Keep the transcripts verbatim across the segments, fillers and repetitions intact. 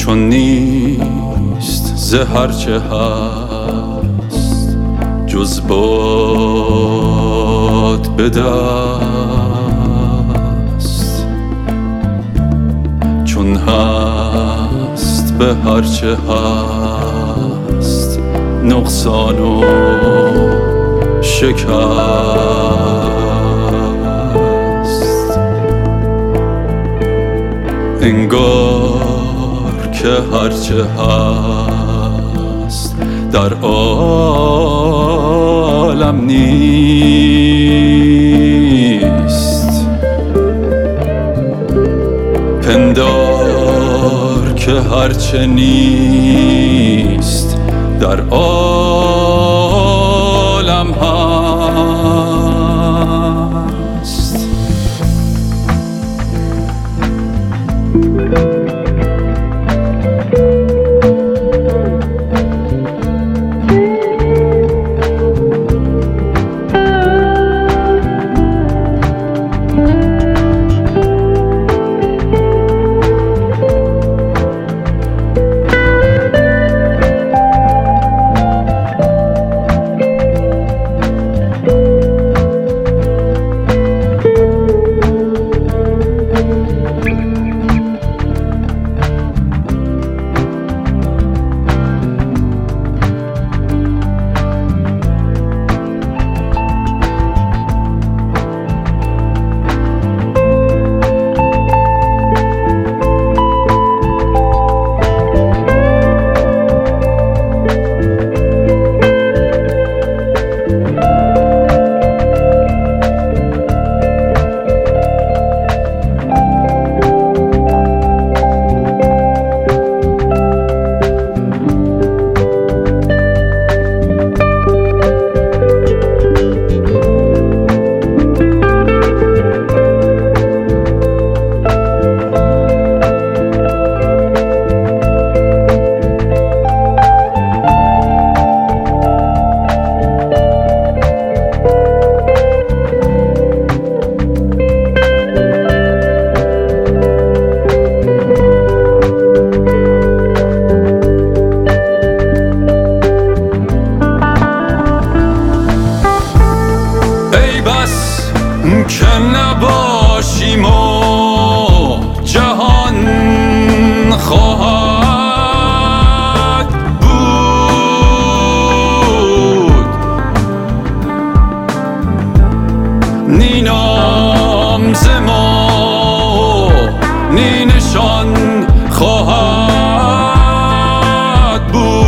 چون نیست ز هرچه هست جز باد به دست، چون هست به هرچه هست نقصان و شکست، انگار که هرچه هست در عالم نیست، پندار که هرچه نیست در عالم هست. که نباشیم و جهان خواهد بود، نی نام ز ما نی نشان خواهد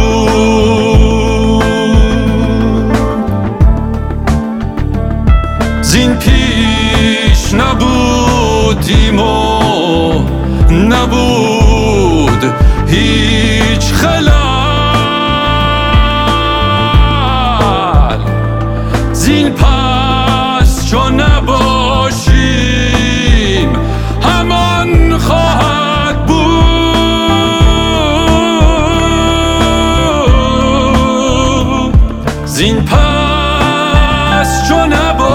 بود، زین پیش نبودیم و نبود هیچ خلل، زین پس چون نباشیم همان خواهد بود، زین پس چون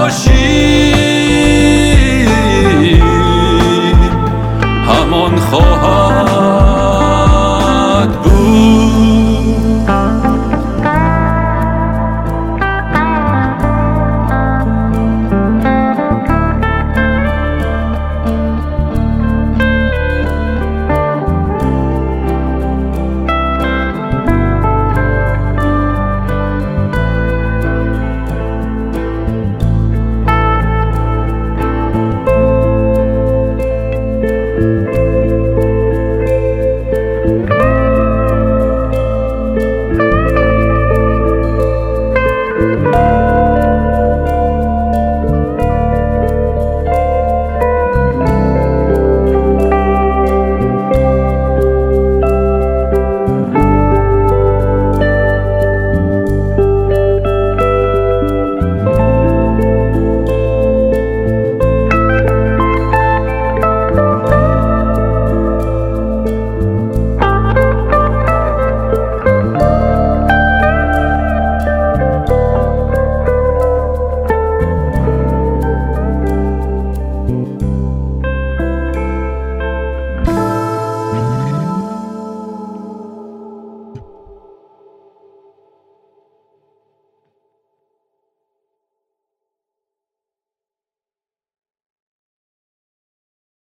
نباشیم همان خواهد بود.